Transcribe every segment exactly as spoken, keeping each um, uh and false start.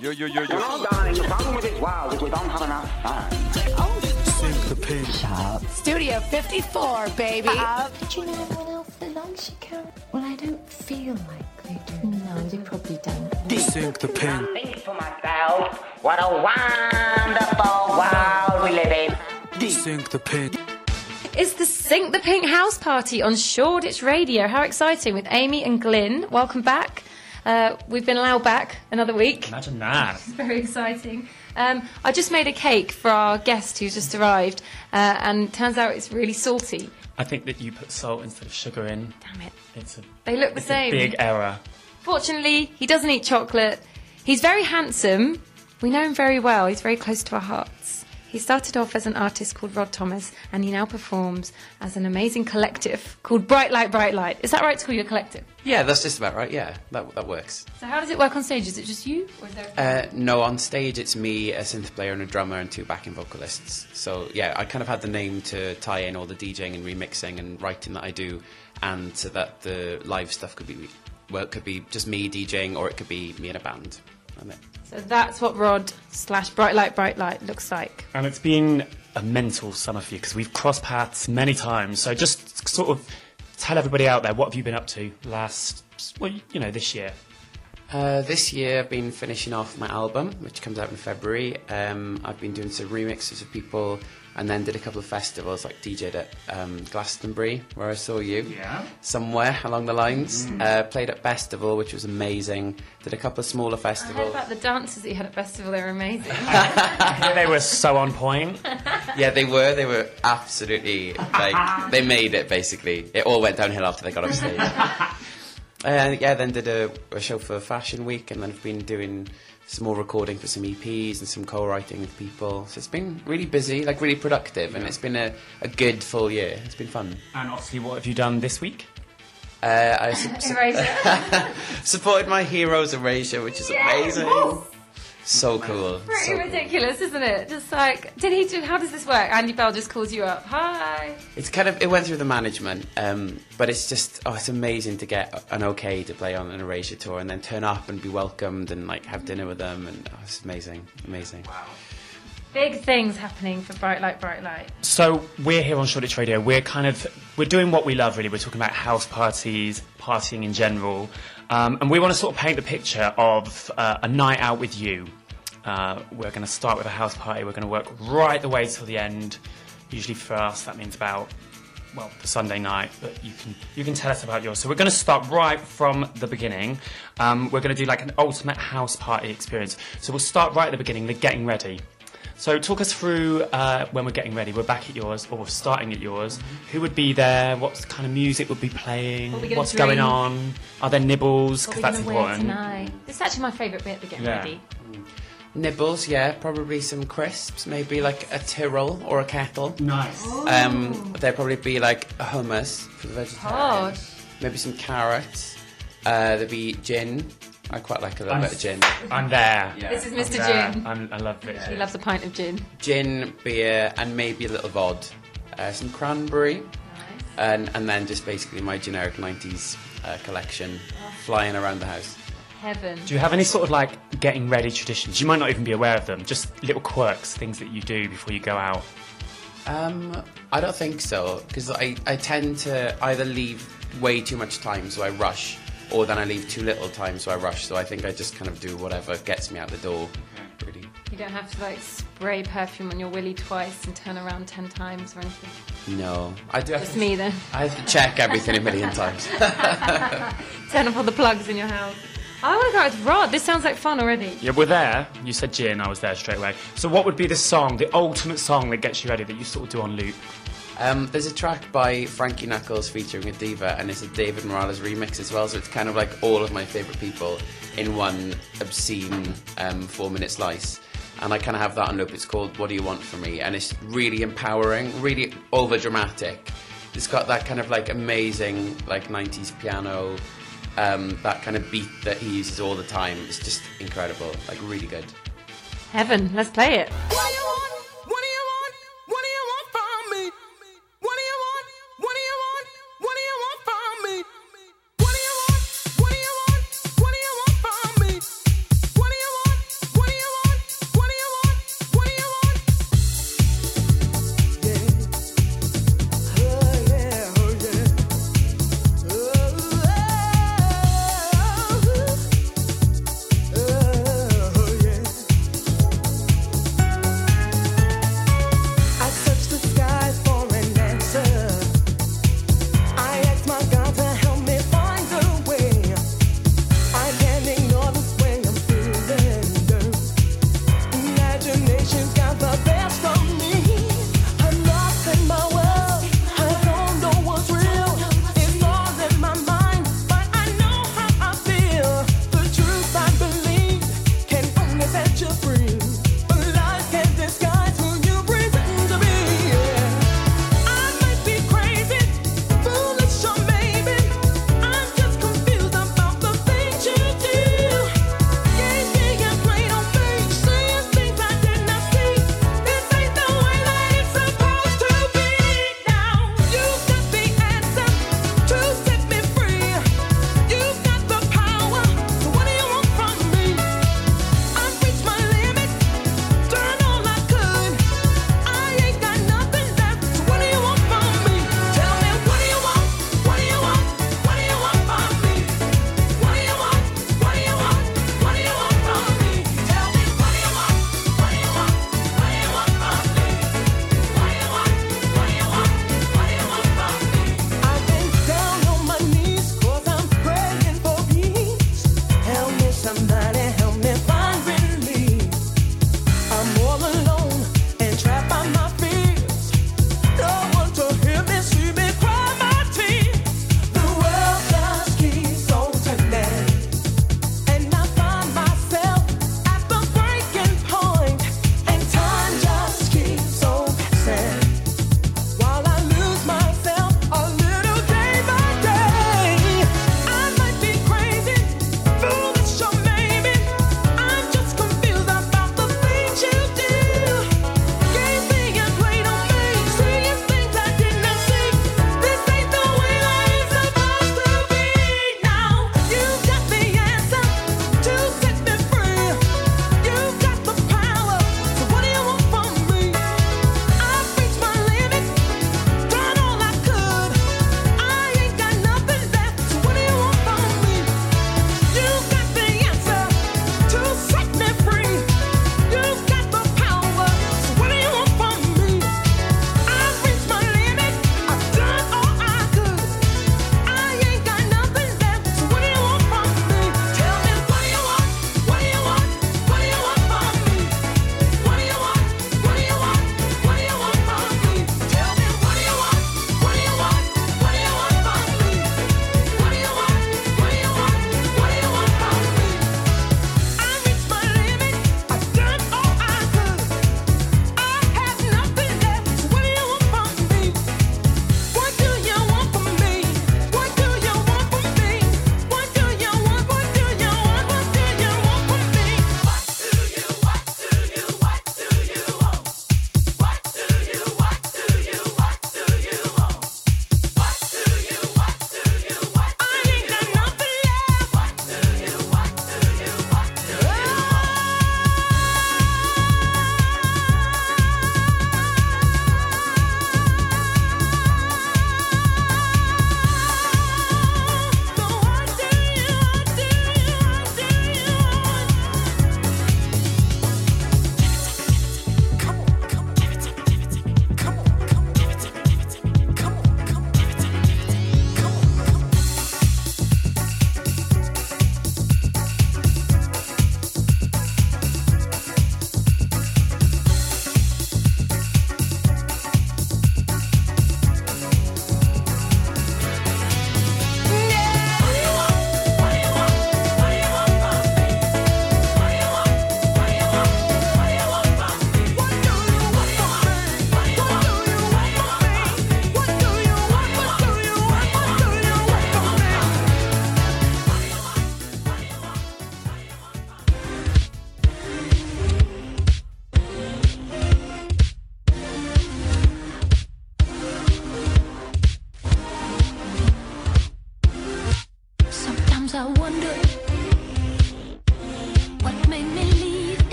Yo, yo, yo, yo. No, darling, the problem with this world is we don't have enough fun. Oh, Sink the Pink. Shut up. Studio fifty-four, baby. Uh, do you know anyone else that likes you, Karen? Well, I don't feel like they do. No, they probably don't. Sink the Pink. I think to myself, what a wonderful world we live in. Sink the Pink. It's the Sink the Pink house party on Shoreditch Radio. How exciting, with Amy and Glyn. Welcome back. Uh, we've been allowed back another week. Imagine that. It's very exciting. Um, I just made a cake for our guest who's just arrived, uh, and turns out it's really salty. I think that you put salt instead of sugar in. Damn it. It's a, They look the it's same. a big error. Fortunately, he doesn't eat chocolate. He's very handsome. We know him very well. He's very close to our hearts. He started off as an artist called Rod Thomas, and he now performs as an amazing collective called Bright Light, Bright Light. Is that right to call you a collective? Yeah, that's just about right. Yeah, that that works. So how does it work on stage? Is it just you, or is there a... Uh, no, on stage it's me, a synth player and a drummer and two backing vocalists. So yeah, I kind of had the name to tie in all the DJing and remixing and writing that I do, and so that the live stuff could be, well, it could be just me DJing, or it could be me in a band. And it, So that's what Rod slash Bright Light, Bright Light looks like. And it's been a mental summer for you because we've crossed paths many times. So just sort of tell everybody out there, what have you been up to last, well, you know, this year? Uh, this year I've been finishing off my album, which comes out in February. Um, I've been doing some remixes of people, and then did a couple of festivals, like D J'd at um, Glastonbury, where I saw you. Yeah. Somewhere along the lines. Mm. Uh, played at Festival, which was amazing. Did a couple of smaller I heard festivals. about the dances that you had at Festival. They were amazing. Yeah, they were so on point. Yeah, they were. They were absolutely, like, they made it, basically. It all went downhill after they got off stage. Uh, yeah, then did a, a show for Fashion Week, and then I've been doing some more recording for some E Ps and some co-writing with people. So it's been really busy, like really productive, and it's been a, a good full year. It's been fun. And obviously, what have you done this week? Uh, I su- su- Erasure. supported my Heroes Erasure, which is Yes! amazing. So cool. Pretty So cool. ridiculous, isn't it? Just like, did he do, how does this work? Andy Bell just calls you up. Hi. It's kind of, it went through the management, um, but it's just, oh, it's amazing to get an okay to play on an Erasure tour and then turn up and be welcomed and like have dinner with them, and oh, it's amazing, amazing. Wow. Big things happening for Bright Light, Bright Light. So we're here on Shoreditch Radio. We're kind of, we're doing what we love, really. We're talking about house parties, partying in general. Um, and we want to sort of paint the picture of uh, a night out with you. Uh, we're going to start with a house party. We're going to work right the way till the end. Usually for us, that means about, well, the Sunday night. But you can you can tell us about yours. So we're going to start right from the beginning. Um, we're going to do like an ultimate house party experience. So we'll start right at the beginning, the getting ready. So talk us through uh, when we're getting ready. We're back at yours, or we're starting at yours. Who would be there? What kind of music would be playing? What are we gonna What's drink? going on? Are there nibbles? What Because are we that's going to wear important. tonight? This is actually my favourite bit, the getting Yeah. ready. Nibbles, yeah, probably some crisps, maybe like a Tyrrell or a kettle. Nice. Um, there'd probably be like a hummus for the vegetarians. Oh, Maybe some carrots. Uh, there'd be gin. I quite like a little I'm bit of gin. I'm there. this is I'm Mister there. Gin. I'm, I love it. He loves a pint of gin. Gin, beer, and maybe a little vod. Uh, some cranberry. Nice. And, and then just basically my generic nineties uh, collection flying around the house. Heaven. Do you have any sort of like getting ready traditions? You might not even be aware of them. Just little quirks, things that you do before you go out. Um, I don't think so, because I, I tend to either leave way too much time, so I rush, or then I leave too little time, so I rush. So I think I just kind of do whatever gets me out the door, really. You don't have to like spray perfume on your willy twice and turn around ten times or anything. No, I do. Have Just to, me then. I have to check everything a million times. Turn off all the plugs in your house. I want to go with Rod. This sounds like fun already. Yeah, we're there. You said gin, I was there straight away. So what would be the song, the ultimate song that gets you ready, that you sort of do on loop? Um, there's a track by Frankie Knuckles featuring a diva, and it's a David Morales remix as well, so it's kind of like all of my favourite people in one obscene um, four-minute slice. And I kind of have that on loop. It's called What Do You Want From Me? And it's really empowering, really over-dramatic. It's got that kind of like amazing like nineties piano, um, that kind of beat that he uses all the time. It's just incredible, like really good. Heaven. Let's play it. What do you want? What do you want? What do you want from me? What do you want? What do you want? What do you want from me? What do you want? What do you want? What do you want from me? What do you want?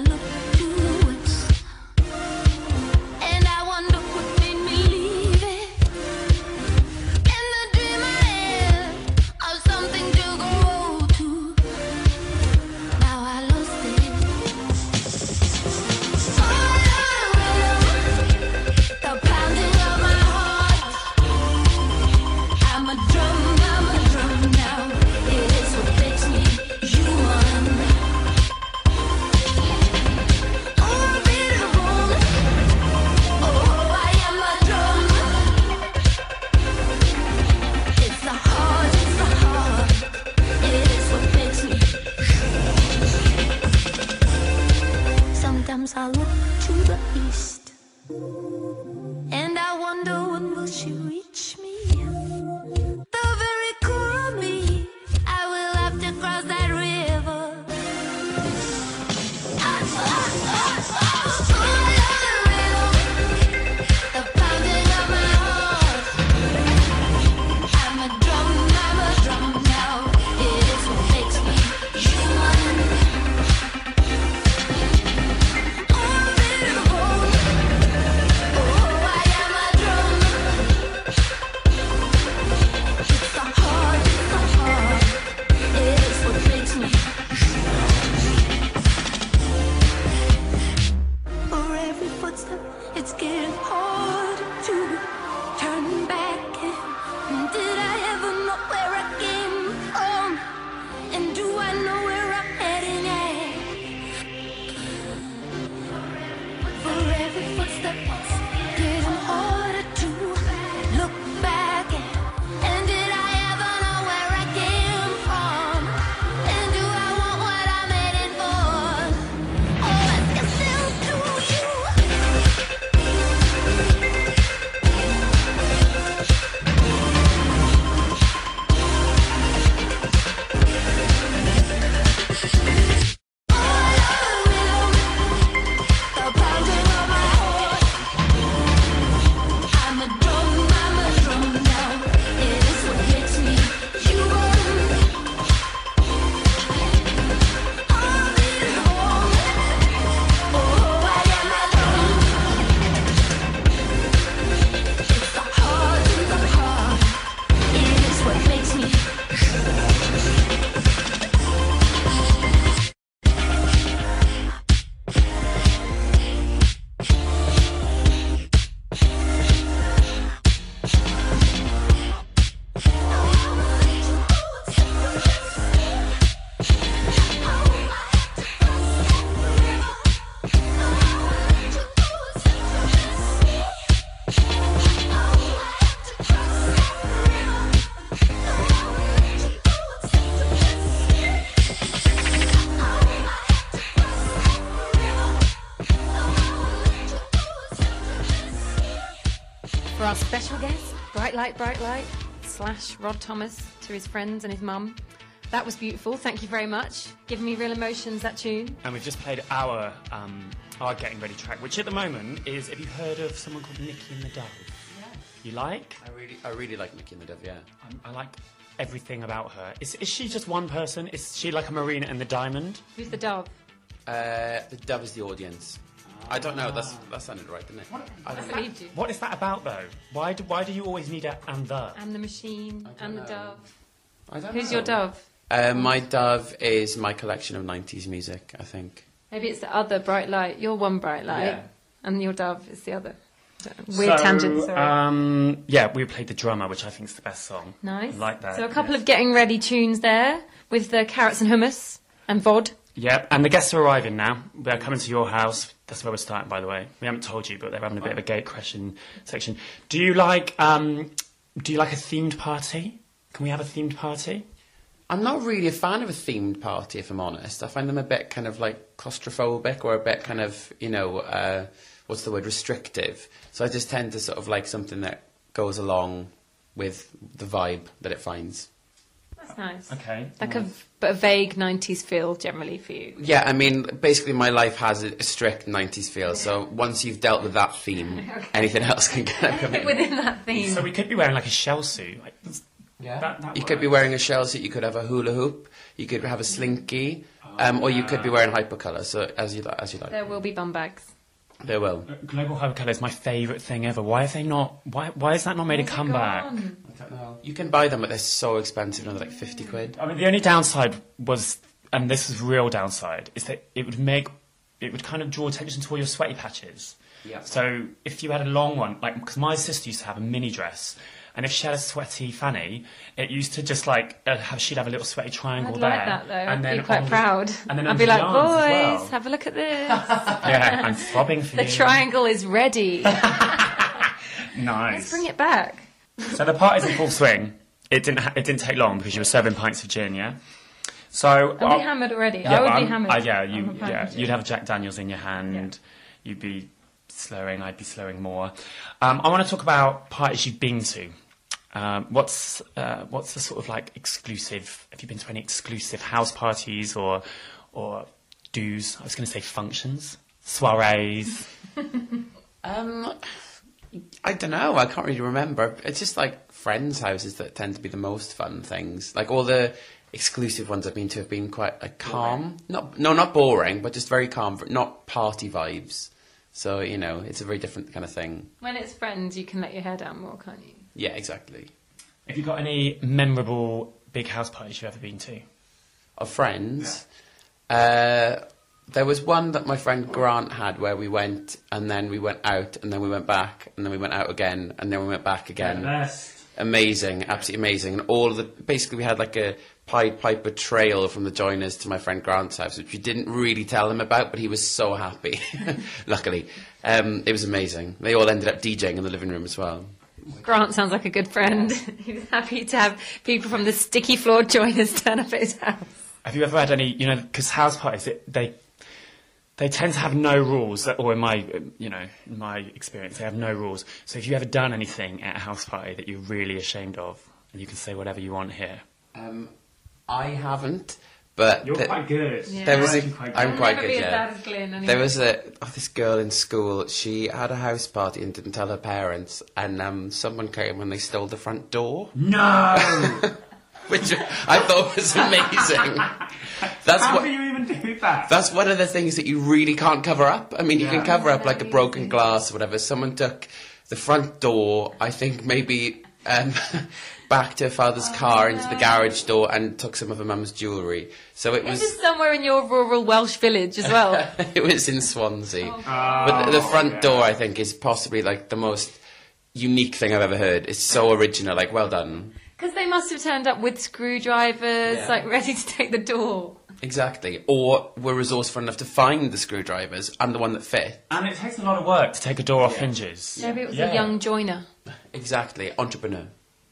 look to the west, and I wonder what made me leave it. And the dream I had of something to grow to, now I lost it. The pounding of my heart, I'm a drum, I'm a drum now. It is what makes me human. Oh, beautiful. Oh, I am a drum. It's the heart, it's the heart. It is what makes me. Sometimes I look to the east, and I wonder when will she reach me. The very core of me, I will have to cross that river. Ah, ah, ah, ah, ah, the pounding of my heart. I'm a drum, I'm a drum now. It is what makes me human. Oh, beautiful. Oh, I am a drum. It's the heart, it's the heart. It is what makes me. For every footstep, it's getting harder to turn back. And did I ever know where I came from? And do I know where I'm heading at? For every footstep, it's getting harder to look back at. And did I ever know where I came from? And do I want what I'm headed for? Oh, I can still do you. The pounding of my heart. I'm a drum, I'm a drum now. It is what makes me human. Oh, beautiful. Oh, I am a drum. It's the heart, it's the heart. It is what makes me. For our special guest, Bright Light, Bright Light, slash Rod Thomas, to his friends and his mum. That was beautiful. Thank you very much. Giving me real emotions, that tune. And we've just played our um, our Getting Ready track, which at the moment is, have you heard of someone called Nikki and the Dove? Yeah. You like? I really, I really like Nikki and the Dove, yeah. Um, I like everything about her. Is, is she just one person? Is she like a Marina and the Diamond? Who's the dove? Uh, the Dove is the audience. I don't know, that's, that sounded right, didn't it? I don't know. Believed you. What is that about, though? Why do, why do you always need a and the? And the machine, and the know. dove. I don't Who's know. your dove? Uh, my Dove is my collection of nineties music, I think. Maybe it's the other Bright Light. You're one Bright Light, Yeah. and your dove is the other. Weird so, tangent, sorry. Um, yeah, we played The Drummer, which I think is the best song. Nice. I like that. So a couple yes. of getting ready tunes there with the carrots and hummus and vod. Yep, and the guests are arriving now. They're coming to your house. That's where we're starting, by the way. We haven't told you, but they're having a bit of a gate crashing section. Do you like um, do you like a themed party? Can we have a themed party? I'm not really a fan of a themed party, if I'm honest. I find them a bit kind of like claustrophobic or a bit kind of, you know, uh, what's the word, restrictive. So I just tend to sort of like something that goes along with the vibe that it finds. That's nice. Okay. Like a, but a vague nineties feel generally for you. Yeah, I mean, basically my life has a, a strict nineties feel, so once you've dealt with that theme, anything else can kind of come in. Within that theme. So we could be wearing like a shell suit. Like, Yeah. That- that you could be works. wearing a shell suit, you could have a hula hoop, you could have a slinky, um, or you could be wearing hypercolour, so as you, li- as you like. There will be bum bags. There will. Global Hypercolour is my favourite thing ever. Why have they not? Why why has that not made a comeback? I don't know. You can buy them, but they're so expensive, another like fifty quid. I mean, the only downside was, and this is real downside, is that it would make, it would kind of draw attention to all your sweaty patches. Yeah. So if you had a long one, like, because my sister used to have a mini dress, and if she had a sweaty fanny, it used to just like, uh, have, she'd have a little sweaty triangle I'd there. like that though. And I'd then be quite on the- proud. and then I'd under be the like, arms boys, as well. have a look at this. Yeah, I'm throbbing for The you. triangle is ready. Nice. Let's bring it back. So the party's in full swing. It didn't. Ha- it didn't take long because you were serving pints of gin, yeah. So Are we hammered already? Yeah, I would well, be I'm- hammered. uh, yeah, on you. the pint Yeah, of gin. you'd have Jack Daniels in your hand. You'd be slurring. I'd be slurring more. Um, I want to talk about parties you've been to. Um, what's uh, what's the sort of like exclusive? Have you been to any exclusive house parties or or do's? I was going to say functions, soirees. Um, I don't know. I can't really remember. It's just like friends' houses that tend to be the most fun things. Like all the exclusive ones I've been to have been quite like calm. Not no, not boring, but just very calm. Not party vibes. So you know, it's a very different kind of thing. When it's friends, you can let your hair down more, can't you? Yeah, exactly. Have you got any memorable big house parties you've ever been to? Of friends, uh, there was one that my friend Grant had where we went and then we went out and then we went back and then we went out again and then we went back again. Amazing, absolutely amazing. And all of the basically we had like a Pied Piper trail from the joiners to my friend Grant's house, which we didn't really tell him about, but he was so happy. Luckily, um, it was amazing. They all ended up DJing in the living room as well. Grant sounds like a good friend. He's happy to have people from the sticky floor joiners turn up at his house. Have you ever had any, you know, because house parties, it, they they tend to have no rules, or in my, you know, in my experience, they have no rules. So have you ever done anything at a house party that you're really ashamed of? And you can say whatever you want here. Um, I haven't, but You're the- quite good. Yeah. there was a, You're quite good. I'm I'll quite never good, be as yeah. bad as Glyn, anyway. There was a oh, this girl in school. She had a house party and didn't tell her parents, and um, someone came and they stole the front door, No! which I thought was amazing. That's How what. do you even do that? That's one of the things that you really can't cover up. I mean, you Yeah. can cover up like a broken glass or whatever. Someone took the front door, I think maybe um, back to her father's car into the garage door and took some of her mum's jewellery. So it This was is somewhere in your rural Welsh village as well. it was in Swansea. Oh, But the, the front yeah. door, I think, is possibly like the most unique thing I've ever heard. It's so original. Like, well done. Because they must have turned up with screwdrivers, Yeah. like ready to take the door. Exactly. Or were resourceful enough to find the screwdrivers and the one that fit. And it takes a lot of work to take a door off hinges. Maybe it was Yeah. a young joiner. Exactly. Entrepreneur.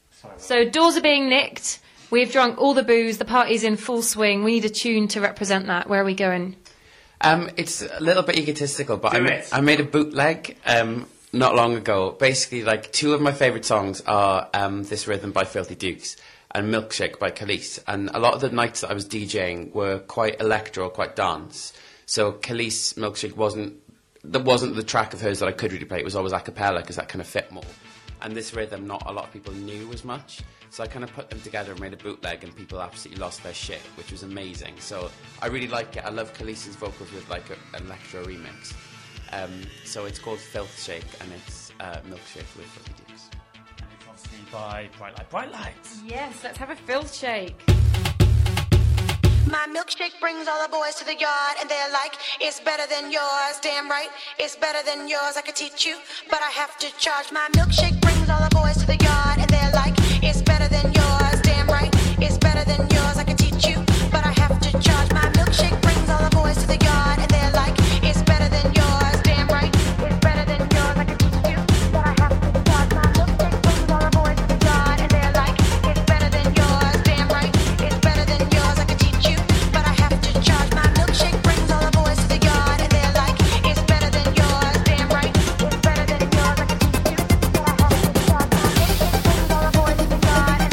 So doors are being nicked. We've drunk all the booze. The party's in full swing. We need a tune to represent that. Where are we going? Um, it's a little bit egotistical, but I, Do ma- it. I made a bootleg um, not long ago. Basically, like two of my favourite songs are um, This Rhythm by Filthy Dukes and Milkshake by Khalees. And a lot of the nights that I was DJing were quite electro, quite dance. So Khalees Milkshake wasn't that wasn't the track of hers that I could really play. It was always a cappella because that kind of fit more. And This Rhythm, not a lot of people knew as much. So I kind of put them together and made a bootleg, and people absolutely lost their shit, which was amazing. So I really like it. I love Khalees's vocals with like a, an electro remix. Um, so it's called Filth Shake, and it's uh, Milkshake with Filthy Dukes. And it's obviously by Bright Light. Bright Lights. Yes, let's have a filth shake. My milkshake brings all the boys to the yard, and they're like, it's better than yours. Damn right, it's better than yours. I could teach you, but I have to charge. My milkshake brings all the boys to the yard, and they're like, it's better than yours. Damn right, it's better than yours. I could teach you, but I have to charge. My milkshake brings all the boys to the yard, and they're like, it's better than yours. Damn right, it's better than yours. I could teach you, but I have to charge. My milkshake brings all the boys to the yard, and they're like, it's better than yours. Damn right, it's better than yours. I could teach you, but I have to charge. My milkshake brings all the boys to the yard, and they're like, it's better than yours. Damn right, it's better than yours. I could teach you, but I have to charge. My milkshake brings all the boys to the yard,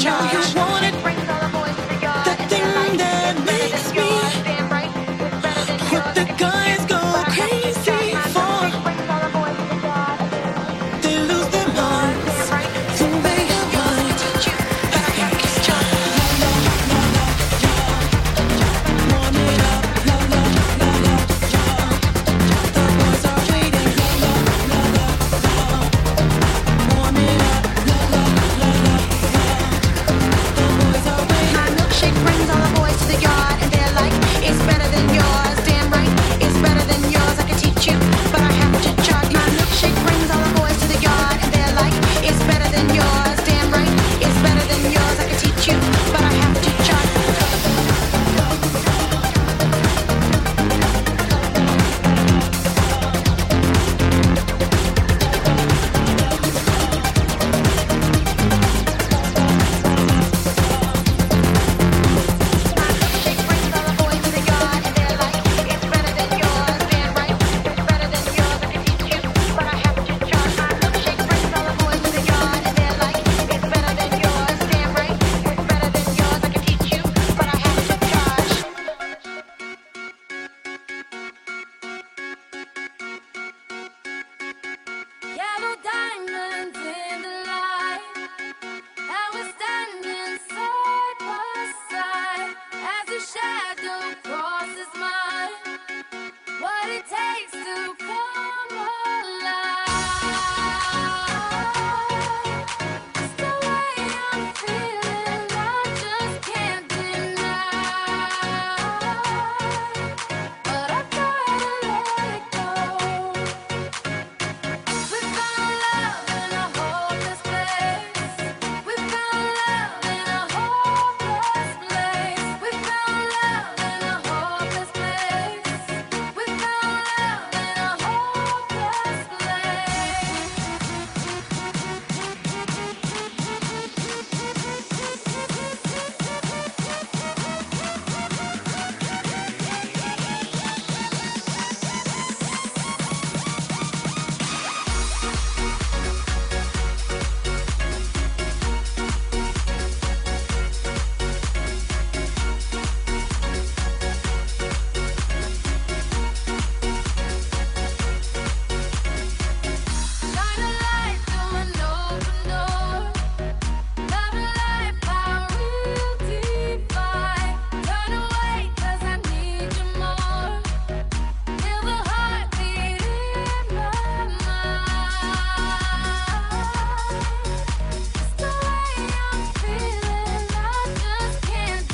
charge. Want it? Brings all the boys to the yard. That thing that makes me Damn right, it's better than what yours. the guys go crazy for. Brings all the boys to the yard. They lose their minds when they get right. I think it's time. Warm it up, la la la la. The boys are waiting, la la la la. Warm it up, la la la la. The boys are waiting. My milkshake brings all the boys to the yard, and they're like, it's better than yours. Damn right, it's better than yours. I could teach you, but I have to charge. My milkshake brings all the boys to the yard, and they're like, it's better than yours. Damn right, it's better than yours. I could teach you, but I have to charge. Milkshake brings all the boys to the yard, and they're like, it's better than yours. Damn right, it's better than yours. I could teach you, but I have to charge. My milkshake brings all the boys to the yard, and they're like, it's better than yours. Damn right, it's better than yours. I could teach you, but I have to charge. Yellow diamonds in the light, and we're standing side by side as your shadow crosses mine. What it takes to come alive. It's the way I'm feeling, I just can't deny. But I've gotta let it go. We found love in a hopeless place. We found love in a hopeless place. We found love in a hopeless place. We found love in a hopeless Shine a light through an open door. Love and life, our real divide. Turn away 'cause I need you more. Feel the heartbeat in my mind. It's the way I'm feeling, I just can't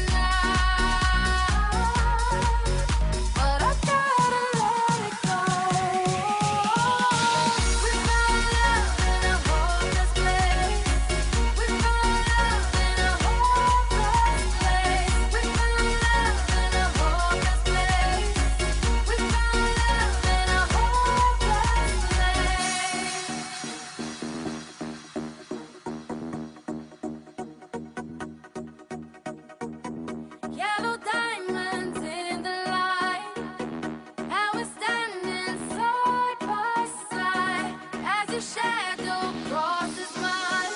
deny. But I gotta let it go. We found love in a hopeless place. We found love in a hopeless place. We found love in a hopeless place. We found love in a hopeless place. Yellow diamonds in the light, and we're standing side by side as your shadow crosses mine.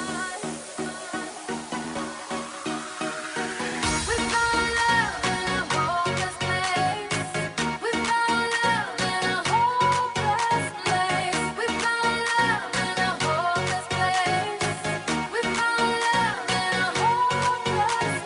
We found love in a hopeless place. We found love in a hopeless place. We found love in a hopeless place. We found love in a hopeless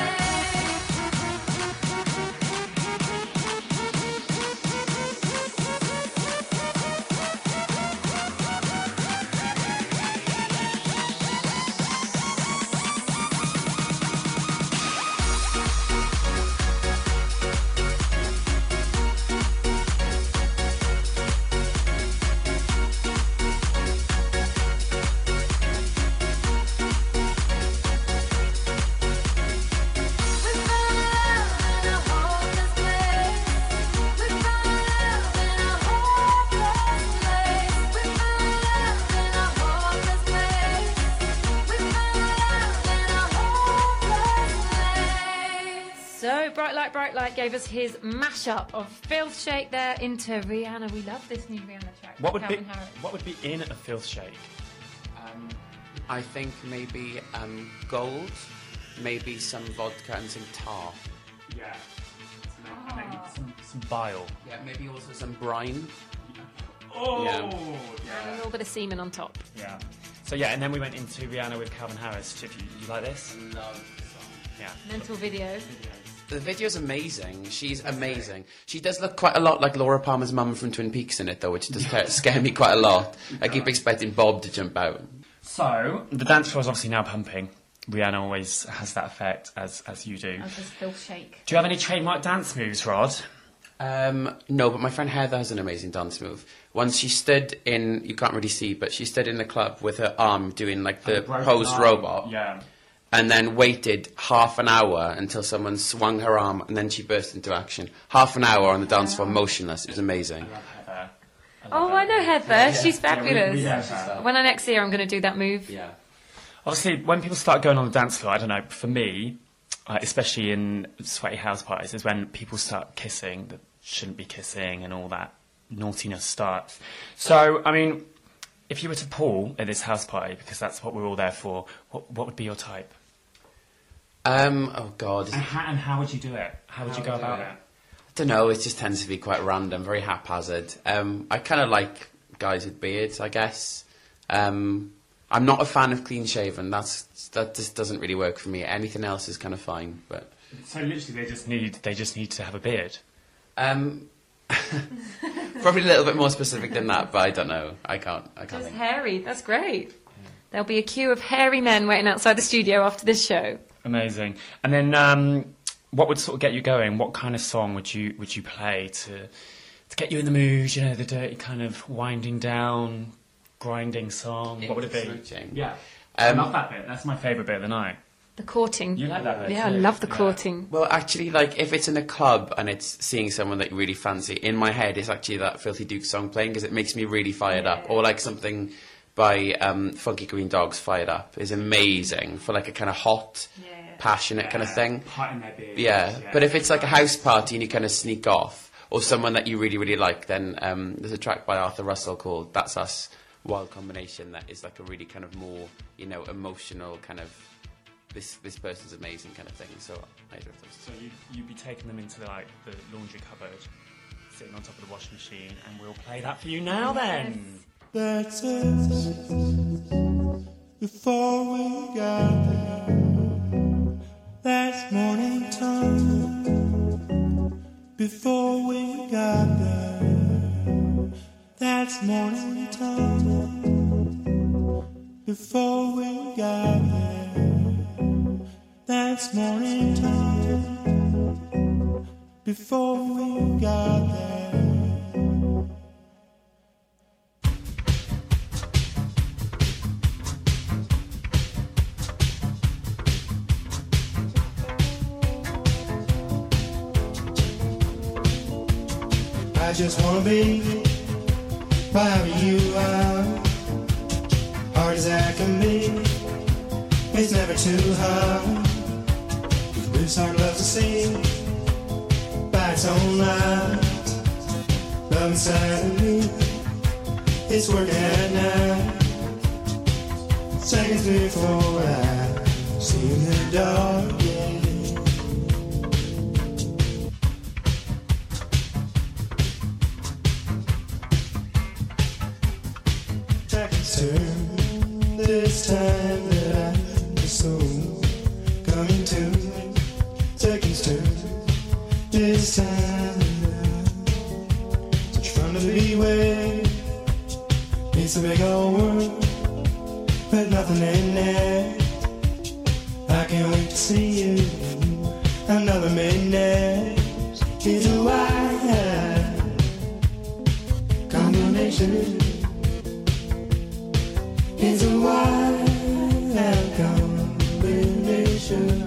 So, Bright Light, Bright Light gave us his mashup of Filth Shake there into Rihanna. We love this new Rihanna track. What would be Calvin Harris. what would be in a filth shake? Um, I think maybe um, gold, maybe some vodka and some tar. Yeah. And then some, some bile. Yeah, maybe also some brine. Oh! Yeah. And a little bit of semen on top. Yeah. So yeah, and then we went into Rihanna with Calvin Harris. Chip, you, you like this? Love the song. Yeah. Mental video. The video's amazing. She's amazing. She does look quite a lot like Laura Palmer's mum from Twin Peaks in it, though, which does scare- scare me quite a lot. I keep expecting Bob to jump out. So, the dance floor is obviously now pumping. Rihanna always has that effect, as as you do. As does Phil Shake. Do you have any trademark dance moves, Rod? Um, no, but my friend Heather has an amazing dance move. Once she stood in, you can't really see, but she stood in the club with her arm doing like the posed robot. Yeah. And then waited half an hour until someone swung her arm, and then she burst into action. Half an hour on the dance floor, motionless. It was amazing. Heather. Oh, I know Heather. She's fabulous. we know her. When I next see her, I'm going to do that move. Yeah. Obviously, when people start going on the dance floor, I don't know, for me, uh, especially in sweaty house parties, is when people start kissing that shouldn't be kissing and all that naughtiness starts. So, I mean, if you were to pull at this house party, because that's what we're all there for, what, what would be your type? Um, oh, God. And how, and how would you do it? How would How you go would I do about it? it? I don't know, it just tends to be quite random, very haphazard. Um, I kind of like guys with beards, I guess. Um, I'm not a fan of clean shaven. That's that just doesn't really work for me. Anything else is kind of fine, but So literally, they just need they just need to have a beard. um, probably a little bit more specific than that. But I don't know. I can't. I can't Just think. hairy. That's great. There'll be a queue of hairy men waiting outside the studio after this show. Amazing. And then, um, what would sort of get you going? What kind of song would you would you play to to get you in the mood? You know, the dirty kind of winding down, grinding song. What would it be? Smooching. Yeah, I Um, love that bit. That's my favourite bit of the night. The courting. You like that bit? Yeah, I too? love the Yeah. courting. Well, actually, like if it's in a club and it's seeing someone that you really fancy, in my head it's actually that Filthy Duke song playing because it makes me really fired up. Or like something by um, Funky Green Dogs, Fired Up, is amazing for like a kind of hot, passionate kind of thing. Hot in their beard. Yeah. But if it's like a house party and you kind of sneak off, or someone that you really, really like, then um, there's a track by Arthur Russell called That's Us, Wild Combination, that is like a really kind of more, you know, emotional kind of, this this person's amazing kind of thing. So either of those. So you you'd be taking them into like the laundry cupboard, sitting on top of the washing machine, and we'll play that for you now. Then. That's us before we got there. That's morning time before we got there. That's morning time before we got there. That's morning time before we got there. I just wanna be wherever you are, hard as I can be. It's never too hard. This heart loves to sing by its own light. Love inside of me, it's working at night. Seconds before I see you in the dark. Yeah. Turn this time that I assume coming to seconds turn this time such fun to be with. It's a big old world with nothing in it. I can't wait to see you another midnight. It's a wild combination. It's a wild combination.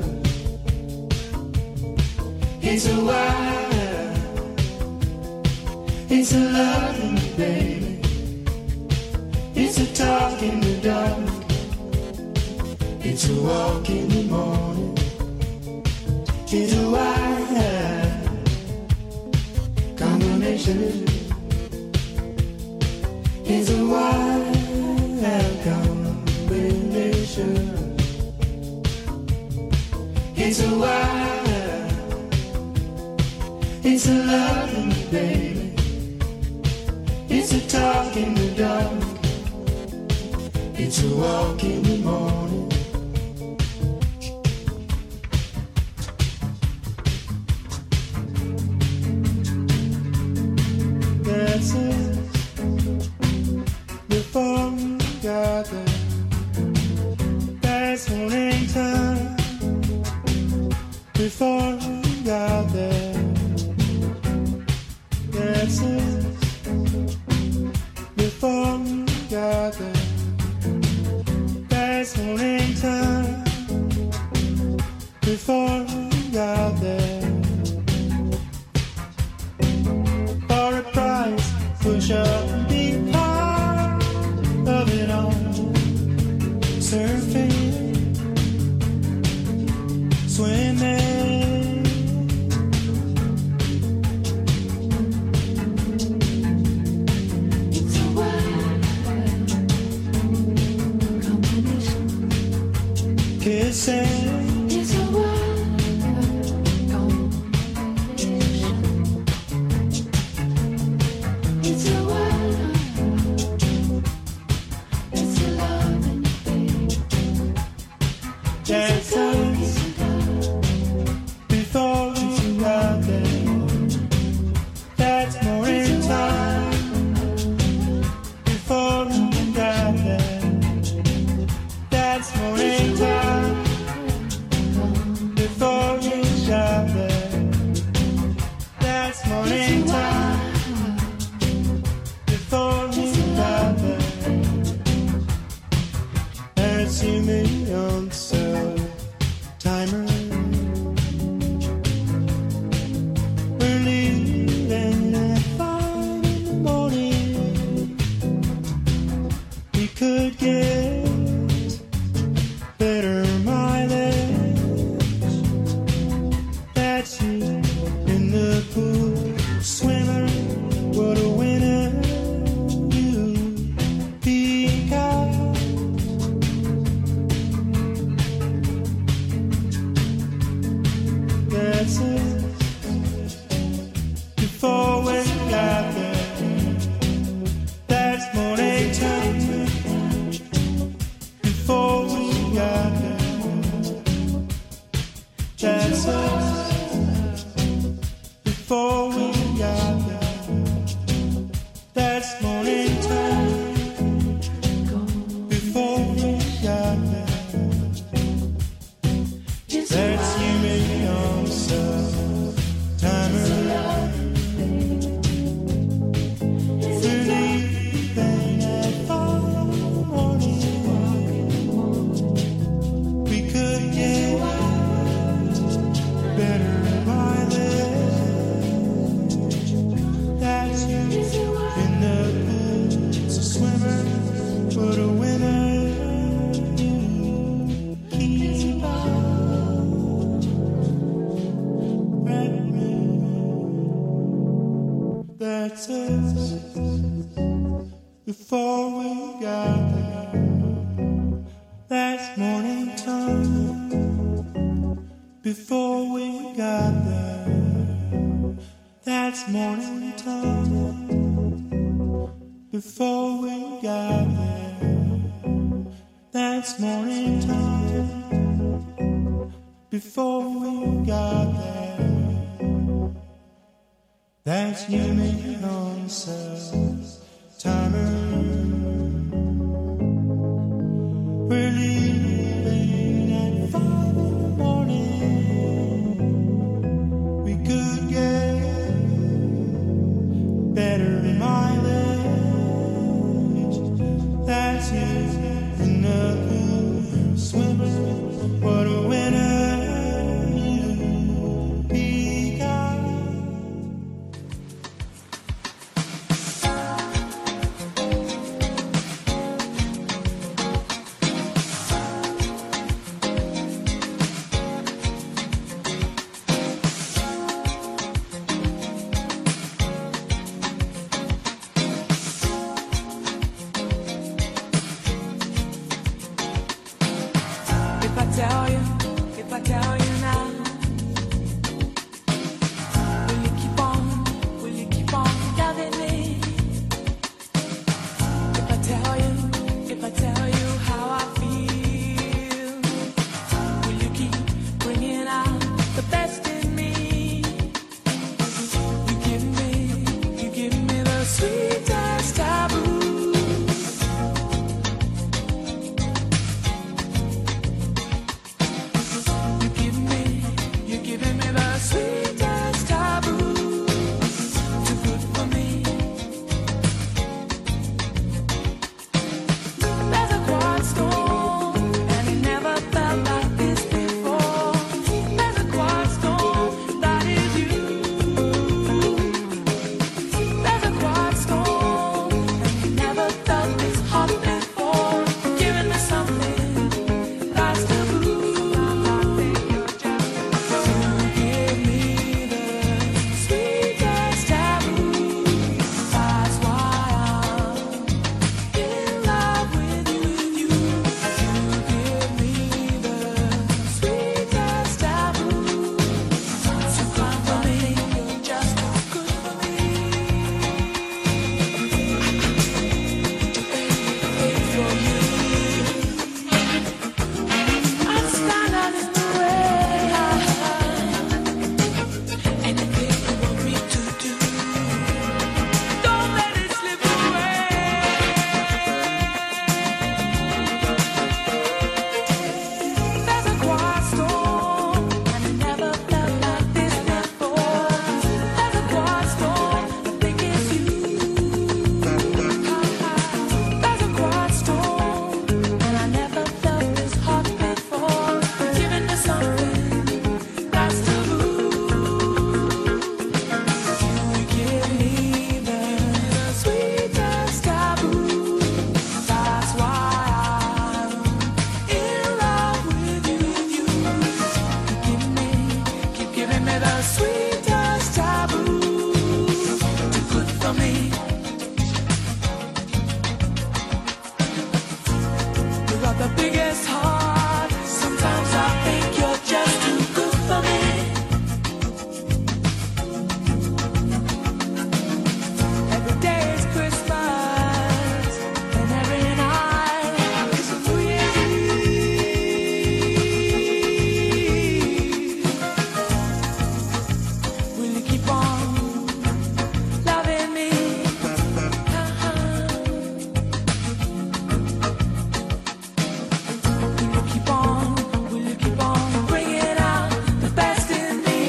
It's a wild, it's a loving baby. It's a talk in the dark. It's a walk in the morning. It's a wild combination. It's a wild combination. It's a wild, it's a loving me, baby. It's a talk in the dark. It's a walk in the morning. That's it. Before we got there, that's morning time. Before we got there, that's it. Before we got there, that's morning time. Before we got there, for a price, push up and be part of it all. Surfing, swimming, It's a wild combination. kissing, It's a wild combination. It's a wild. It's a loving thing. that's us. Before we got there, that's morning time. Before we got there, that's morning time. Before we got there, that's morning time. Before we got there, that's you, me, on so timer. We're leaving at five in the morning. We could get better mileage. That's you in the pool, swimmer. What a winner you become. That's it. Before we got there, that's morning time. Before we got there, that's us. Before we got there, that's morning time. Before we got there, that's you, me, on some timer. We're leaving at five in the morning. We could get better mileage. That's you in the pool, it's a swimmer, but a winner you keep on. That's us. Before we got there, that's morning time. Before we got there, that's morning time. Before we got there, that's morning time. Before we got there, that's you, me, on some timer. We're leaving at five in the morning. We could get better mileage. That's you in the pool, swimming. What a winner you become. biggest heart. Sometimes I think you're just too good for me. Every day is Christmas, and every night is a New Year's Eve. Will you keep on loving me? Will you keep on, will you keep on bringing out the best in me?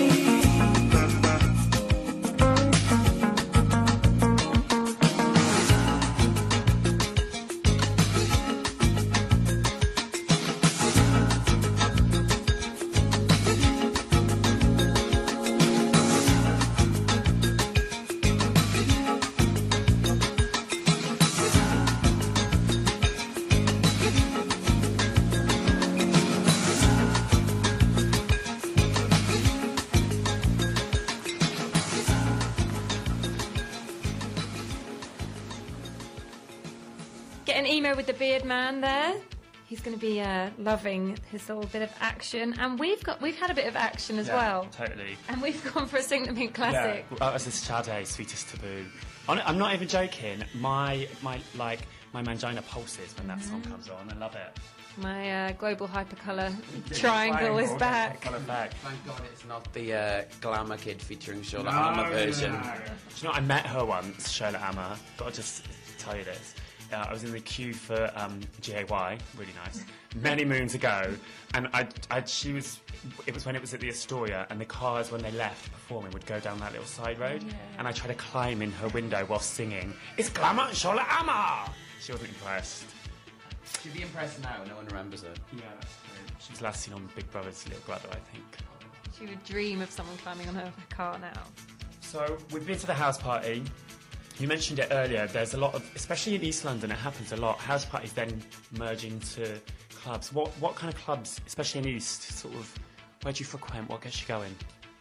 Getting emo with the beard man there. He's going to be uh, loving his little bit of action, and we've got we've had a bit of action as Yeah, well. totally. And we've gone for a Sing the Pink classic. Yeah. Oh, as this Sade, Sweetest Taboo. Hon- I'm not even joking. My my like my mangina pulses when that song comes on. I love it. My uh, global hypercolour triangle is back. Colour back. Thank God it's not the uh, Glamour Kid featuring Charlotte No, Armour version. no, no. Do you know, I met her once, Charlotte Armour. Got to just tell you this. Uh, I was in the queue for um, G A Y, really nice, many moons ago, and I, I, she was. It was when it was at the Astoria, and the cars, when they left performing, would go down that little side road, and I tried to climb in her window while singing, "It's Glamour and Charlotte Armour." She wasn't impressed. She'd be impressed now. No one remembers her. Yeah, that's true. She was last seen on Big Brother's Little Brother, I think. She would dream of someone climbing on her car now. So we've been to the house party. You mentioned it earlier. There's a lot of, especially in East London, it happens a lot. House parties then merge into clubs. What what kind of clubs, especially in East, sort of, where do you frequent? What gets you going?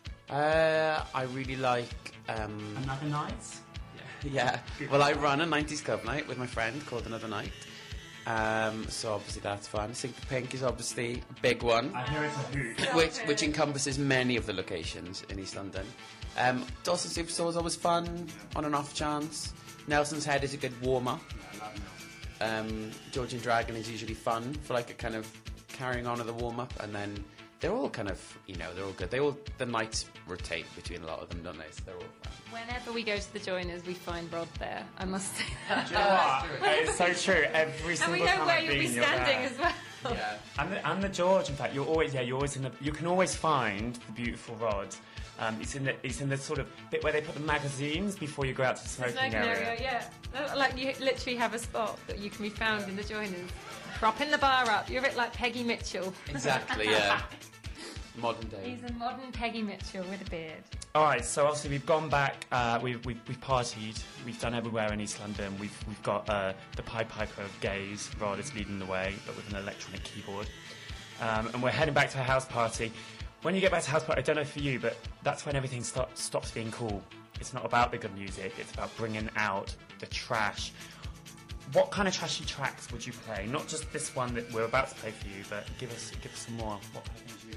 Uh, I really like. Um, Another Night? yeah. Well, I run a nineties club night with my friend called Another Night. Um, so obviously that's fun. Sing the Pink is obviously a big one. I hear it's a hoot. which which encompasses many of the locations in East London. Um, Dawson Superstore is always fun on an off chance. Nelson's Head is a good warm up. Um, Georgian Dragon is usually fun for like a kind of carrying on of the warm up, and then they're all kind of, you know, they're all good. They all the nights rotate between a lot of them, don't they? So they're all fun. Whenever we go to the Joiners, we find Rod there. I must say that. Do you know what? It's so true. Every And single we know time where I've you'll be been, you're standing there. as well. Yeah. And the, and the George, in fact, you're always yeah, you're always in the. You can always find the beautiful Rod. Um, it's in the it's in the sort of bit where they put the magazines before you go out to the smoking, Smoking area, yeah. Uh, Like you literally have a spot that you can be found in the Joiners. Propping the bar up. You're a bit like Peggy Mitchell. Exactly, yeah. Modern day. He's a modern Peggy Mitchell with a beard. All right, so obviously we've gone back. Uh, we've, we've we've partied. We've done everywhere in East London. We've we've got uh, the Pied Piper of Gays. Rod is leading the way, but with an electronic keyboard. Um, and we're heading back to a house party. When you get back to house party, I don't know for you, but that's when everything stop, stops being cool. It's not about the good music. It's about bringing out the trash. What kind of trashy tracks would you play? Not just this one that we're about to play for you, but give us give us some more. What kind of things are you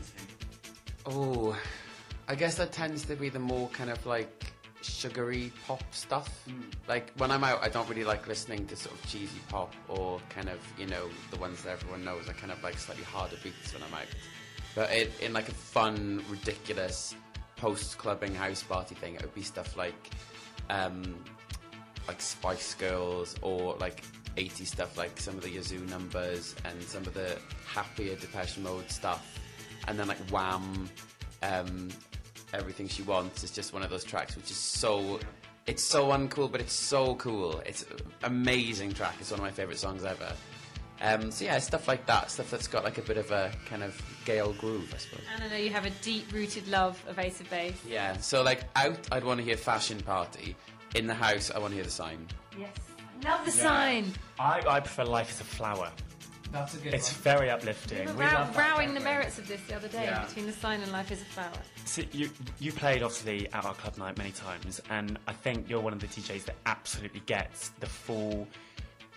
into? Oh, I guess that tends to be the more kind of like sugary pop stuff. Mm. Like when I'm out, I don't really like listening to sort of cheesy pop or kind of, you know, the ones that everyone knows. I kind of like slightly harder beats when I'm out. But it, in like a fun, ridiculous post-clubbing house party thing, it would be stuff like um, like Spice Girls or like eighties stuff, like some of the Yazoo numbers and some of the happier Depeche Mode stuff. And then like Wham, um, Everything She Wants is just one of those tracks which is so, it's so uncool, but it's so cool. It's an amazing track. It's one of my favourite songs ever. Um, so yeah, stuff like that, stuff that's got like a bit of a kind of Gale groove, I suppose. And I know you have a deep-rooted love of Ace of Base. Yeah, so like out, I'd want to hear Fashion Party. In the house, I want to hear The Sign. Yes. Love the sign. I, I prefer Life is a Flower. That's a good It's very uplifting. We were We row- love that rowing the record. merits of this the other day Yeah. between the sign and Life is a Flower. So you you played obviously at our club night many times, and I think you're one of the D Js that absolutely gets the full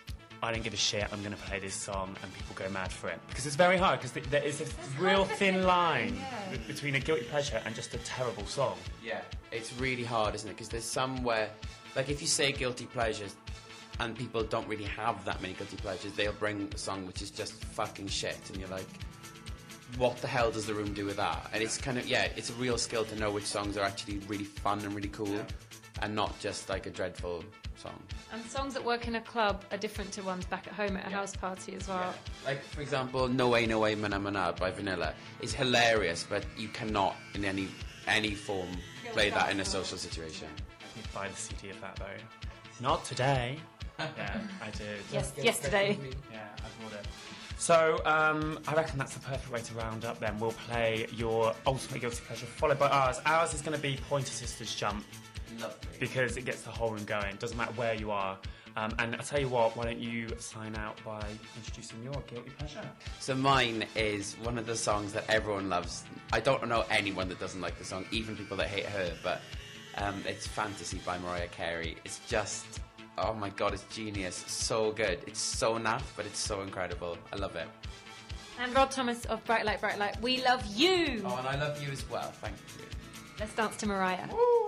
I don't give a shit, I'm going to play this song, and people go mad for it. Because it's very hard, because th- there is a real thin line b- between a guilty pleasure and just a terrible song. Yeah, it's really hard, isn't it? Because there's somewhere, like if you say guilty pleasures, and people don't really have that many guilty pleasures, they'll bring a song which is just fucking shit, and you're like, what the hell does The Room do with that? And it's kind of, yeah, it's a real skill to know which songs are actually really fun and really cool, yeah. and not just like a dreadful song. And songs that work in a club are different to ones back at home at a yeah. house party as well. Yeah. Like, for example, No Way, No Way, Mana Mana by Vanilla is hilarious, but you cannot in any any form play that in a social situation. You buy the C D of that though. Not today. Yeah, I did. Yes, yesterday. Yeah, I bought it. So, um, I reckon that's the perfect way to round up then. We'll play your ultimate guilty pleasure, followed by ours. Ours is going to be Pointer Sisters Jump. Lovely. Because it gets the whole room going. Doesn't matter where you are. Um, and I'll tell you what, why don't you sign out by introducing your guilty pleasure? So mine is one of the songs that everyone loves. I don't know anyone that doesn't like the song, even people that hate her, but um, it's Fantasy by Mariah Carey. It's just... oh my god, it's genius. So good. It's so naff, but it's so incredible. I love it. And Rod Thomas of Bright Light, Bright Light, we love you! Oh, and I love you as well. Thank you. Let's dance to Mariah. Woo!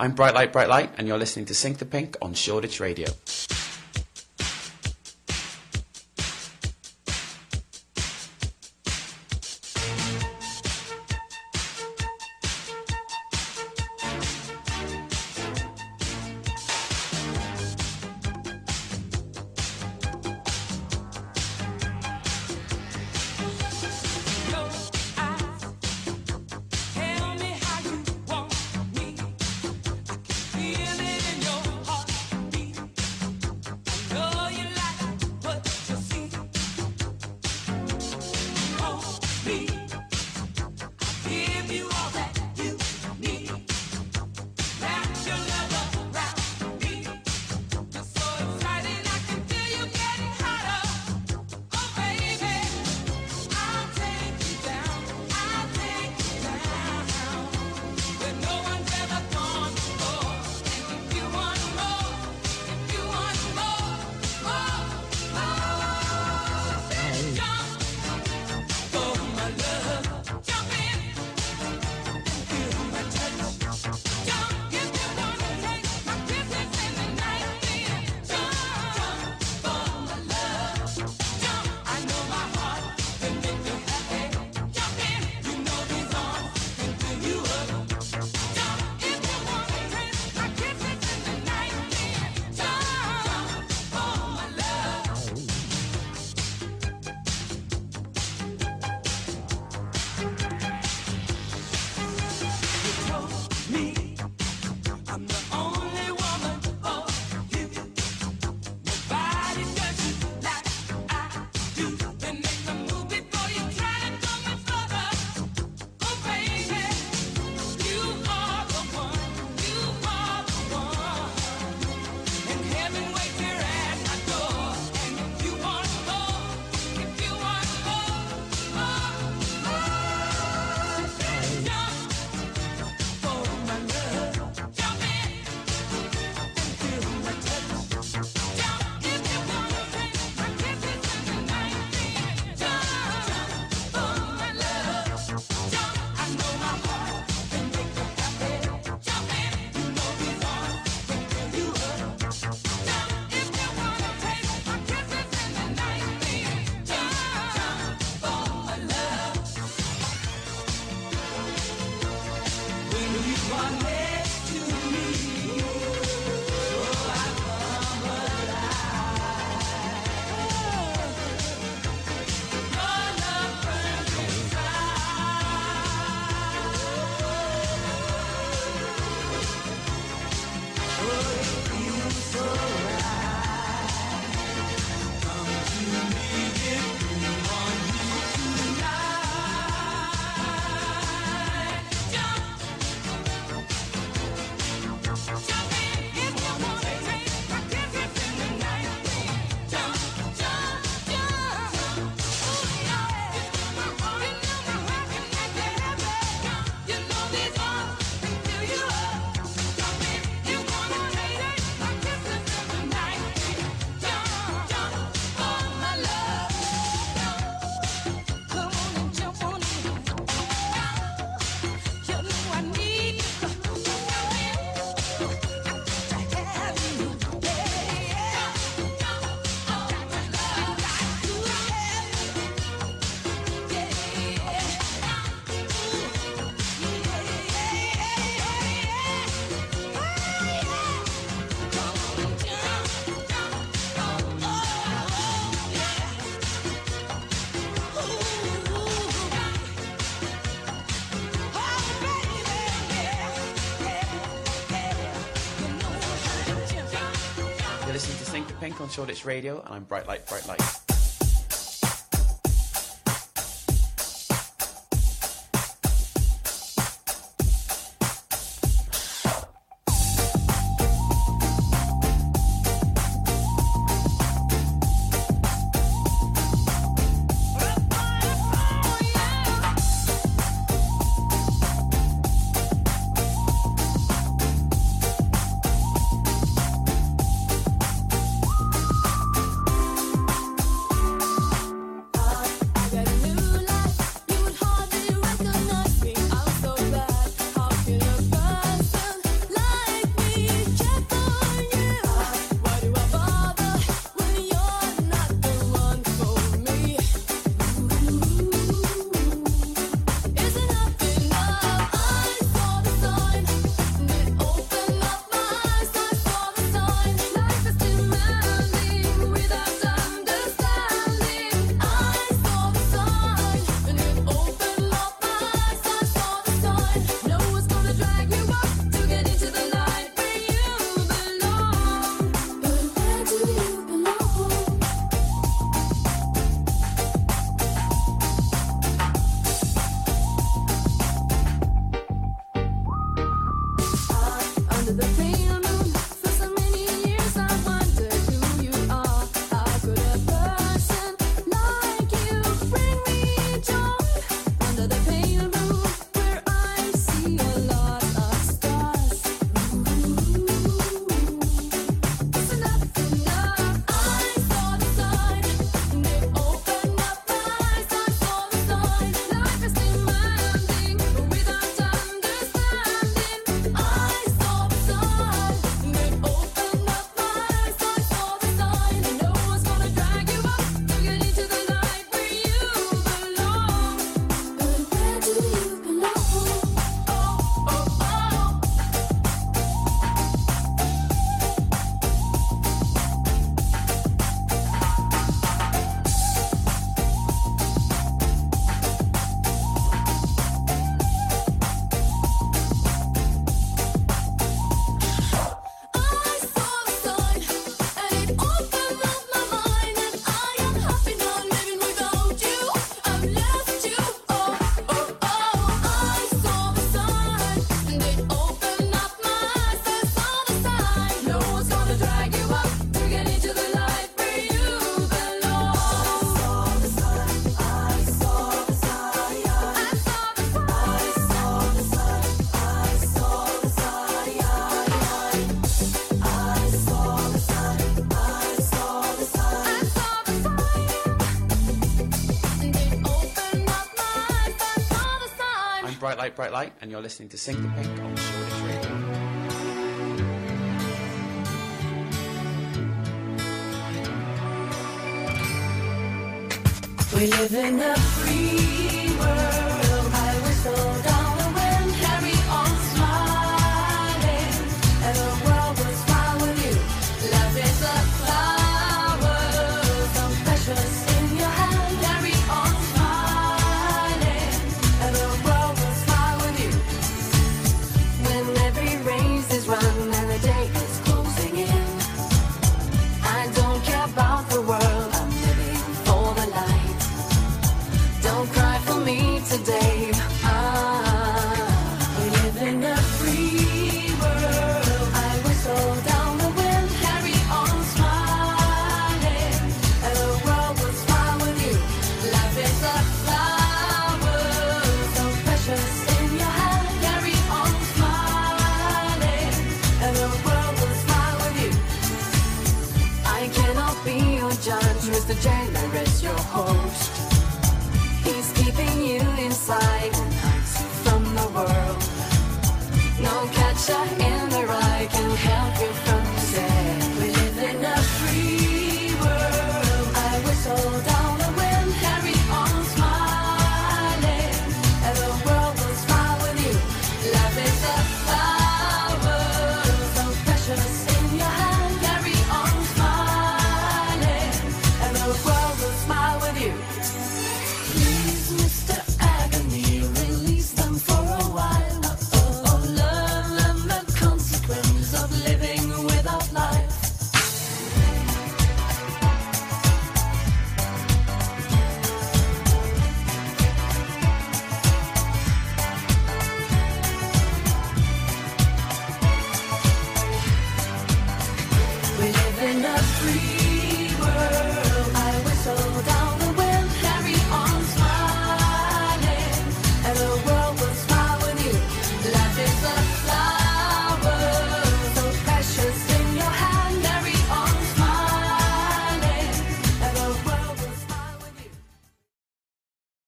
I'm Bright Light, Bright Light, and you're listening to Sink the Pink on Shoreditch Radio. Pink on Shoreditch Radio, and I'm Bright Light, Bright Light. Bright Light, Bright Light, and you're listening to Sink the Pink on Shoreditch Radio. We live in a free